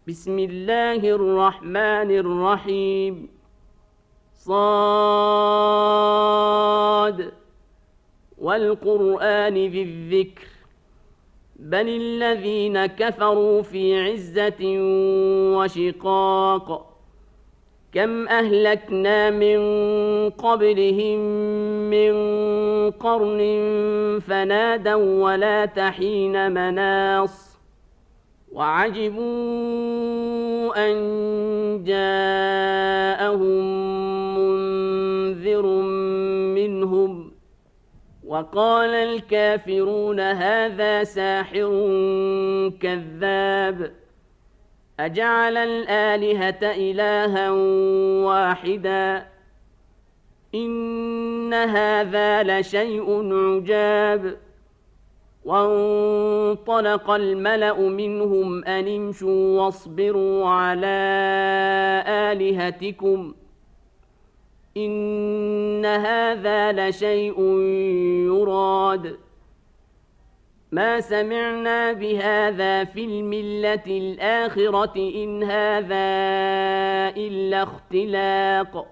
بسم الله الرحمن الرحيم صاد والقرآن ذي الذكر بل الذين كفروا في عزة وشقاق كم أهلكنا من قبلهم من قرن فنادوا ولا تحين مناص وعجبوا أن جاءهم منذر منهم وقال الكافرون هذا ساحر كذاب أجعل الآلهة إلها واحدا إن هذا لشيء عجاب وانطلق الملأ منهم أن امشوا واصبروا على آلهتكم إن هذا لشيء يراد ما سمعنا بهذا في الملة الآخرة إن هذا إلا اختلاق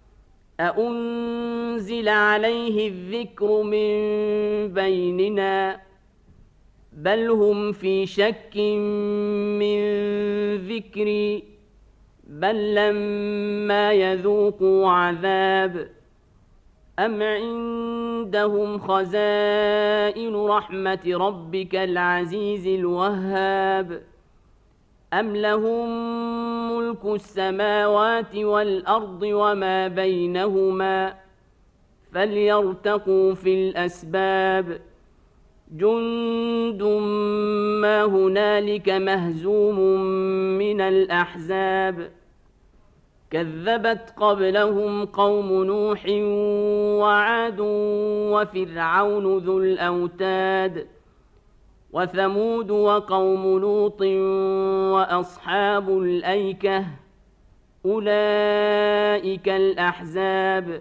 أأنزل عليه الذكر من بيننا بل هم في شك من ذكري بل لما يذوقوا عذاب أم عندهم خزائن رحمة ربك العزيز الوهاب أم لهم ملك السماوات والأرض وما بينهما فليرتقوا في الأسباب جند ما هنالك مهزوم من الأحزاب كذبت قبلهم قوم نوح وعاد وفرعون ذو الأوتاد وثمود وقوم لوط وأصحاب الأيكة أولئك الأحزاب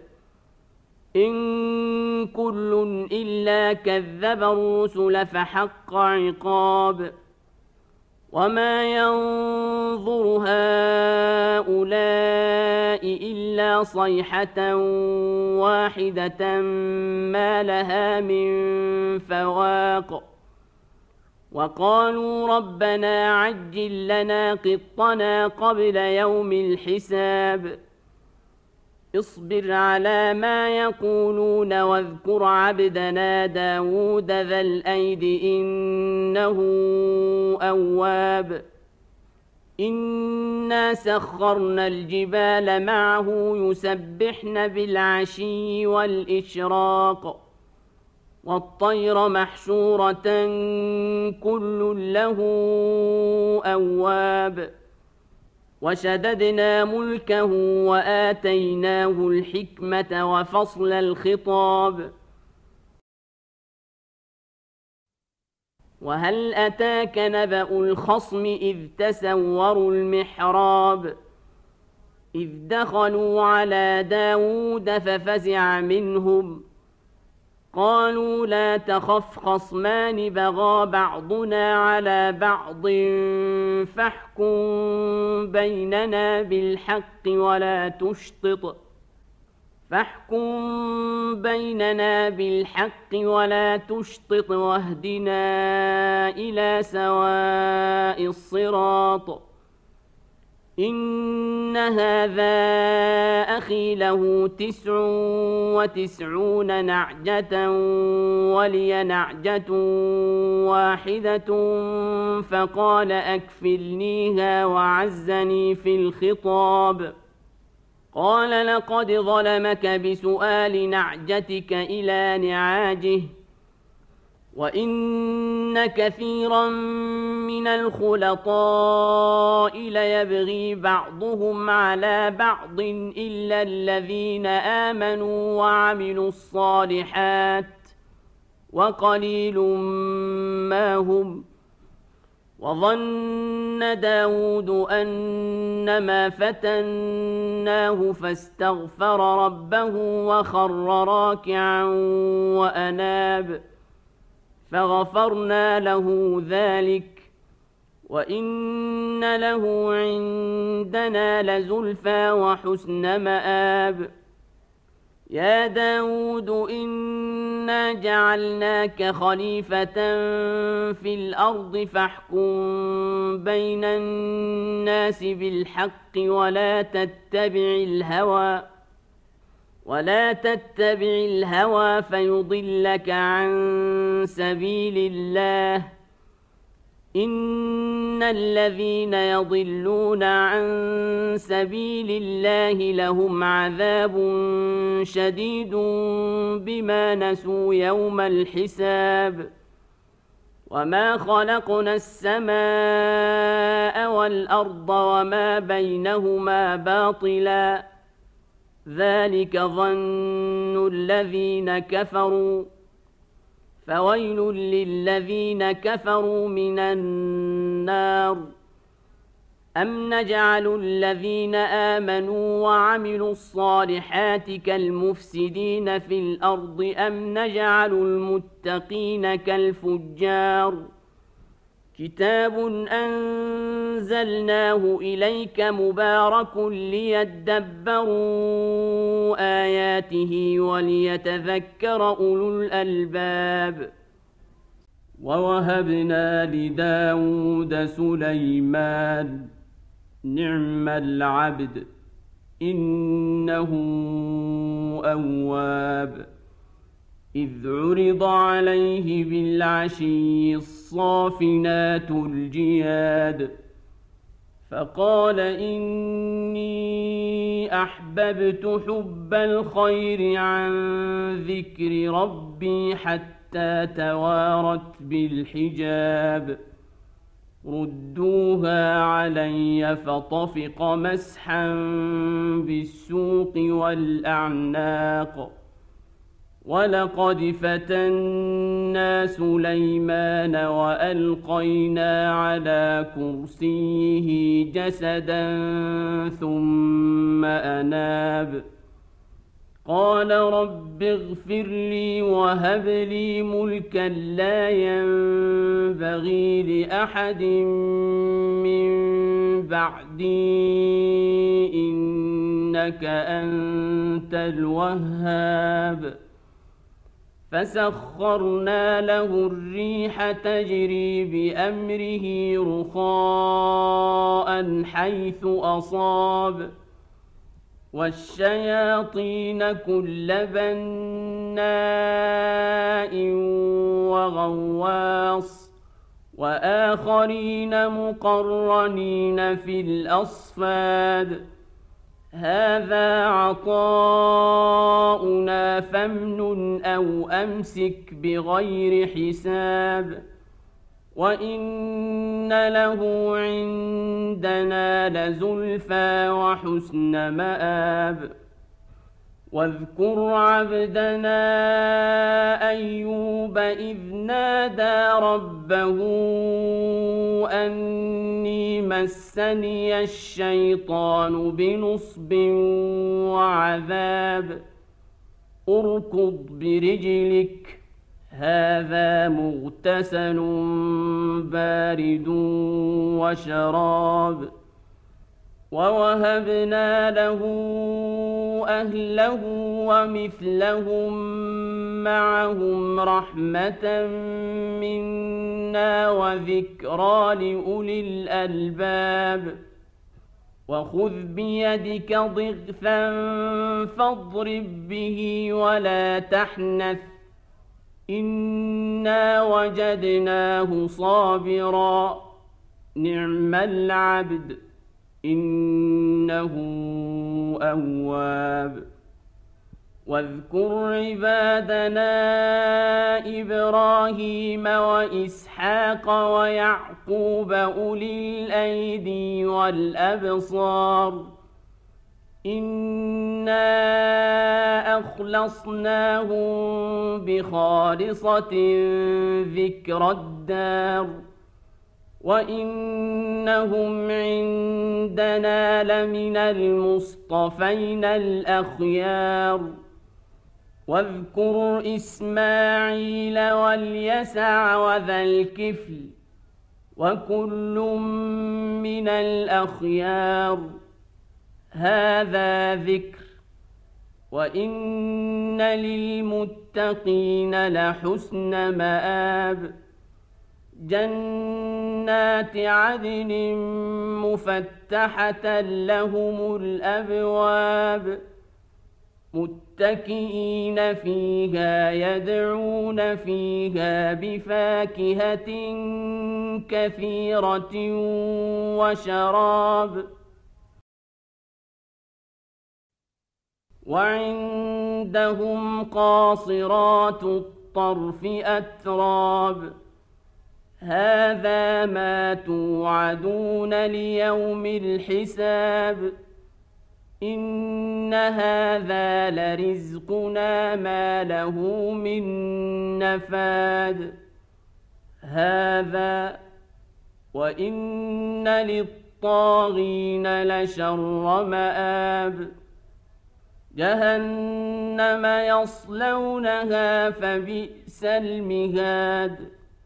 إن كل إلا كذب الرسل فحق عقاب وما ينظر هؤلاء إلا صيحة واحدة ما لها من فواق وقالوا ربنا عجل لنا قطنا قبل يوم الحساب اصبر على ما يقولون واذكر عبدنا داود ذا الأيد إنه أواب إنا سخرنا الجبال معه يسبحن بالعشي والإشراق والطير محشورة كل له أواب وشددنا ملكه وآتيناه الحكمة وفصل الخطاب وهل أتاك نبأ الخصم إذ تسوروا المحراب إذ دخلوا على داود ففزع منهم قالوا لا تخف خصمان بغى بعضنا على بعض بيننا بالحق ولا تشطط واهدنا إلى سواء الصراط إن هذا أخي له 99 نعجة ولي نعجة واحدة فقال أكفلنيها وعزني في الخطاب قال لقد ظلمك بسؤال نعجتك إلى نعاجه وإن كثيرا من الخلطاء ليبغي بعضهم على بعض إلا الذين آمنوا وعملوا الصالحات وقليل ما هم وظن داود أنما فتناه فاستغفر ربه وخر راكعا وأناب فغفرنا له ذلك وإن له عندنا لزلفى وحسن مآب يا داود إنا جعلناك خليفة في الأرض فاحكم بين الناس بالحق ولا تتبع الهوى فيضلك عن سبيل الله إن الذين يضلون عن سبيل الله لهم عذاب شديد بما نسوا يوم الحساب وما خلقنا السماء والأرض وما بينهما باطلا ذلك ظن الذين كفروا فويل للذين كفروا من النار أم نجعل الذين آمنوا وعملوا الصالحات كالمفسدين في الأرض أم نجعل المتقين كالفجار كتاب أنزلناه إليك مبارك ليدبروا آياته وليتذكر أولو الألباب ووهبنا لداود سليمان نعم العبد إنه أواب إذ عرض عليه بالعشي الصافنات الجياد فقال إني أحببت حب الخير عن ذكر ربي حتى توارت بالحجاب ردوها علي فطفق مسحا بالسوق والأعناق ولقد فتنا سليمان وألقينا على كرسيه جسدا ثم أناب قال رب اغفر لي وهب لي ملكا لا ينبغي لأحد من بعدي إنك أنت الوهاب فسخرنا له الريح تجري بأمره رخاء حيث أصاب والشياطين كل بناء وغواص وآخرين مقرنين في الأصفاد هذا عطاؤنا فامنن أو أمسك بغير حساب وإن له عندنا لزلفى وحسن مآب واذكر عبدنا أيوب إذ نادى ربه أني مسني الشيطان بنصب وعذاب اركض برجلك هذا مغتسل بارد وشراب ووهبنا له أهله ومثلهم معهم رحمة منا وذكرى لأولي الألباب وخذ بيدك ضغثا فاضرب به ولا تحنث إنا وجدناه صابرا نعم العبد إنه أواب واذكر عبادنا إبراهيم وإسحاق ويعقوب أولي الأيدي والأبصار إنا أخلصناهم بخالصة ذكر الدار وإنهم عندنا لمن المصطفين الأخيار واذكر إسماعيل واليسع وذا الكفل وكل من الأخيار. هذا ذكر، وإن للمتقين لحسن مآب. جنات عدن مفتحة لهم الأبواب، متكئين فيها يدعون فيها بفاكهة كثيرة وشراب. وعندهم قاصرات الطرف أتراب. هذا ما توعدون ليوم الحساب. إن هذا لرزقنا ما له من نفاد. هذا وإن للطاغين لشر مآب. جهنم يصلونها فبئس المهاد.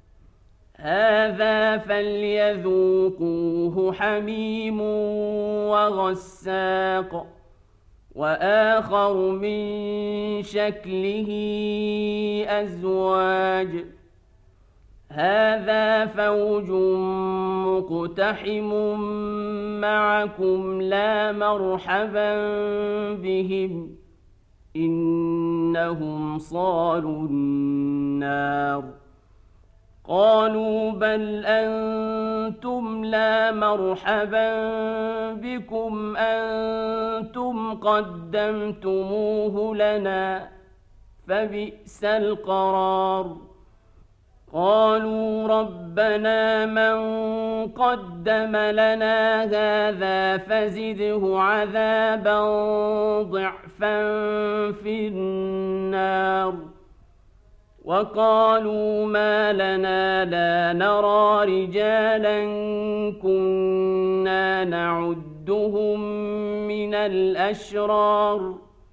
هذا فليذوقوه حميم وغساق، وآخر من شكله أزواج. هذا فوج مقتحم معكم لا مرحبا بهم، إنهم صالوا النار. قالوا بل أنتم لا مرحبا بكم أنتم قدمتموه لنا فبئس القرار. قالوا ربنا من قدم لنا هذا فزده عذابا ضعفا في النار. وقالوا ما لنا لا نرى رجالا كنا نعدهم من الأشرار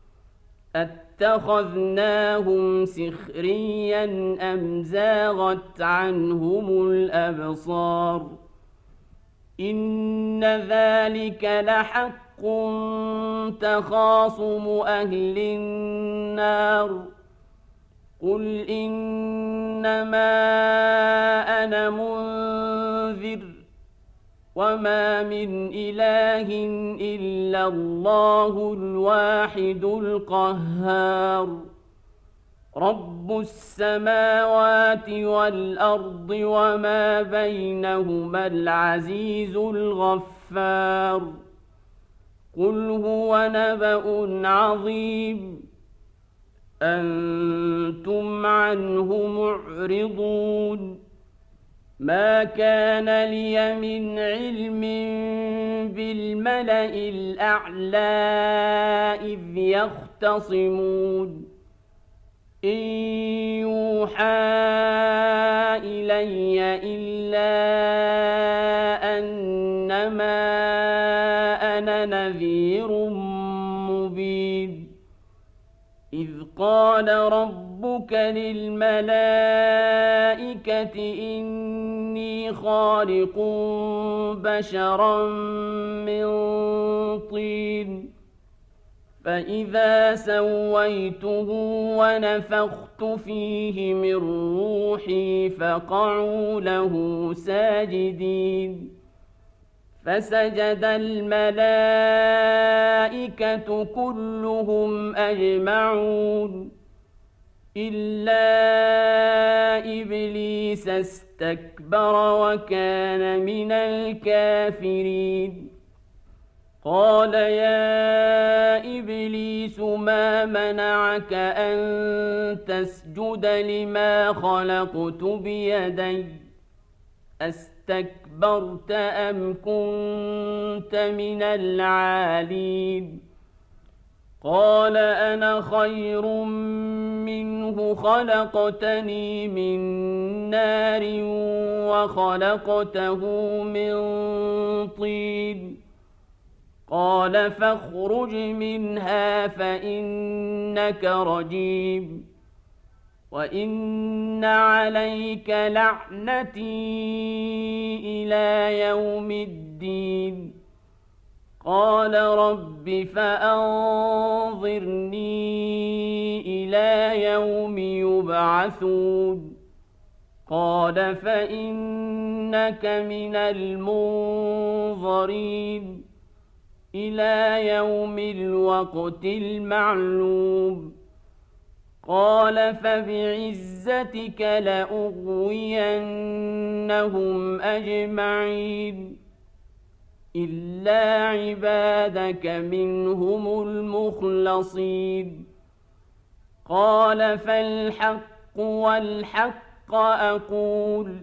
اتخذناهم سخريا أم زاغت عنهم الأبصار. إن ذلك لحق تخاصم أهل النار. قل إنما أنا منذر وما من إله إلا الله الواحد القهار. رب السماوات والأرض وما بينهما العزيز الغفار. قل هو نبأ عظيم أنتم عنه معرضون. ما كان لي من علم بالملأ الأعلى إذ يختصمون. إن يوحى إلي إلا أنما أنا نذير مبين. إذ قال ربك للملائكة إني خالق بشرا من طين فإذا سويته ونفخت فيه من روحي فقعوا له ساجدين. فسجد الملائكة كلهم أجمعون إلا إبليس استكبر وكان من الكافرين. قال يا إبليس ما منعك أن تسجد لما خلقت بيدي أستكبرت أم كنت من العالين؟ قال أنا خير منه خلقتني من نار وخلقته من طين. قال فاخرج منها فإنك رجيم وإن عليك لعنتي إلى يوم الدين. قال رب فأنظرني إلى يوم يبعثون. قال فإنك من المنظرين إلى يوم الوقت المعلوم. قال فبعزتك لأغوينهم أجمعين إلا عبادك منهم المخلصين. قال فالحق والحق أقول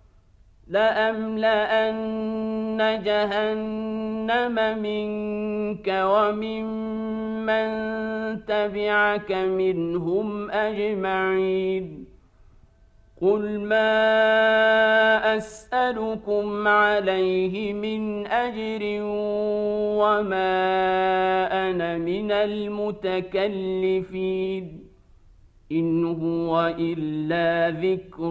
لأملأن جهنم منك وممن تبعك منهم أجمعين. قل ما أسألكم عليه من أجر وما أنا من المتكلفين إن هو إلا ذكر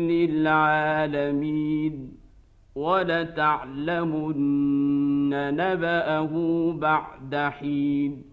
للعالمين ولتعلمن نبأه بعد حين.